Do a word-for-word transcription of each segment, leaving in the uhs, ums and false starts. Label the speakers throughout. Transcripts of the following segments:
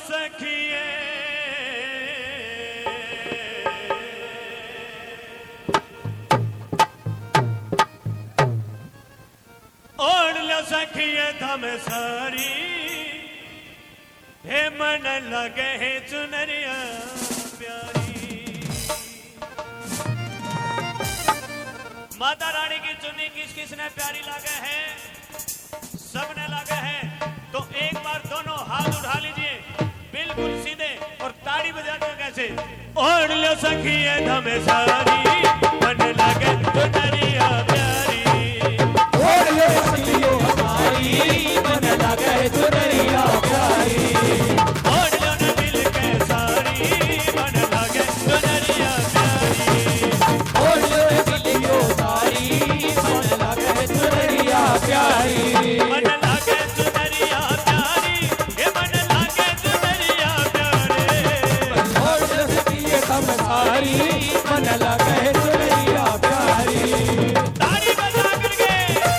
Speaker 1: सखिए ओढ़ लो सखिए थम सारी हे मन लगे है चुनरिया प्यारी। माता रानी की चुन्नी किस किस ने प्यारी लगे है? सबने लगे है। तो एक बार दोनों हाथ उठा लीजिए बिल्कुल सीधे और ताड़ी बजाते कैसे? ओढ़ लो सखिए थम सारी मन लगे चुनरिया प्यारी।
Speaker 2: ओढ़ लो सखिए हमारी मन लगे चुनरिया प्यारी।
Speaker 1: ओढ़ लो न मिल के सारी मन लगे चुनरिया प्यारी।
Speaker 2: ओढ़ लो सखियो सारी मन लगे चुनरिया प्यारी।
Speaker 1: मन लगे चुनरिया प्यारी ये मन लगे चुनरिया प्यारे।
Speaker 2: ओढ़ लो सखिए हम सारी मन लगे चुनरिया प्यारी।
Speaker 1: ताड़ी बजा करके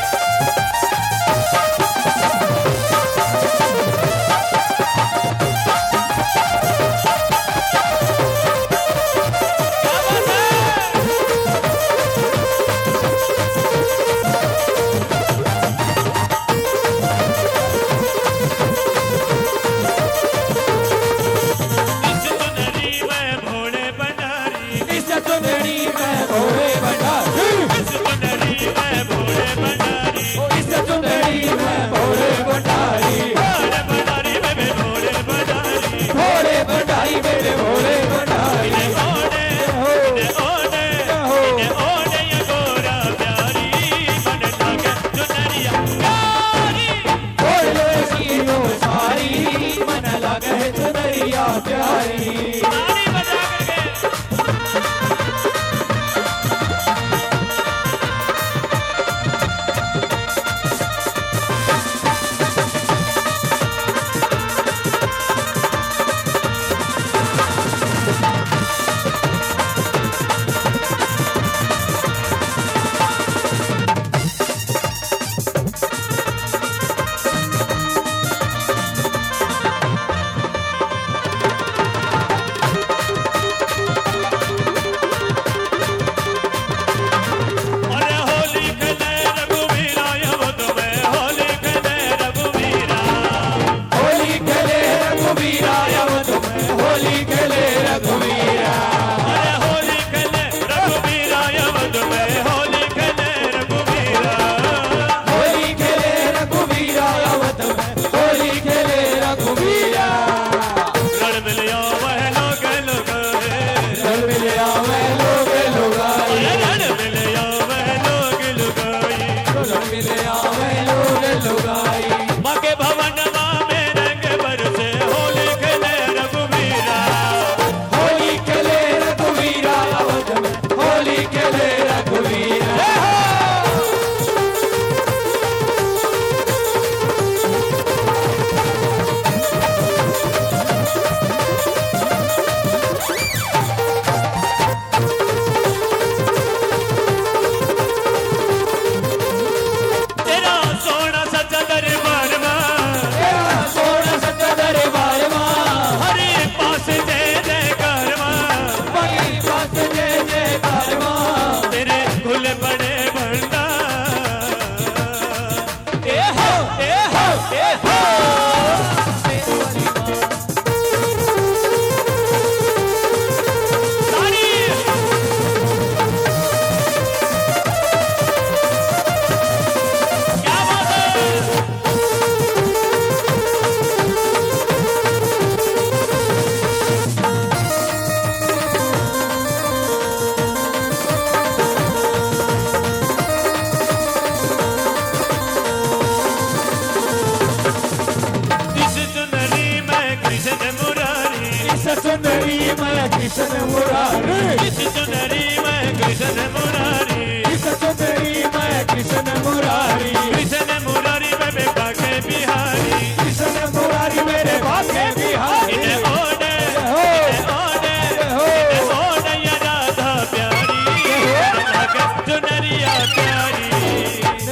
Speaker 2: कृष्ण मुरारी,
Speaker 1: इस चुनरी में कृष्ण मुरारी,
Speaker 2: इस चुनरी में कृष्ण मुरारी,
Speaker 1: कृष्ण मुरारी मेरे बाके बिहारी,
Speaker 2: कृष्ण मुरारी मेरे बाके बिहारी।
Speaker 1: इन्हें ओढ़े, इन्हें ओढ़े, इन्हें ओढ़े या राधा प्यारी, लगे चुनरिया प्यारी,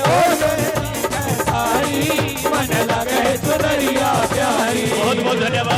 Speaker 2: ओढ़े सारी मन लगे चुनरिया प्यारी।
Speaker 1: बहुत बहुत धन्यवाद।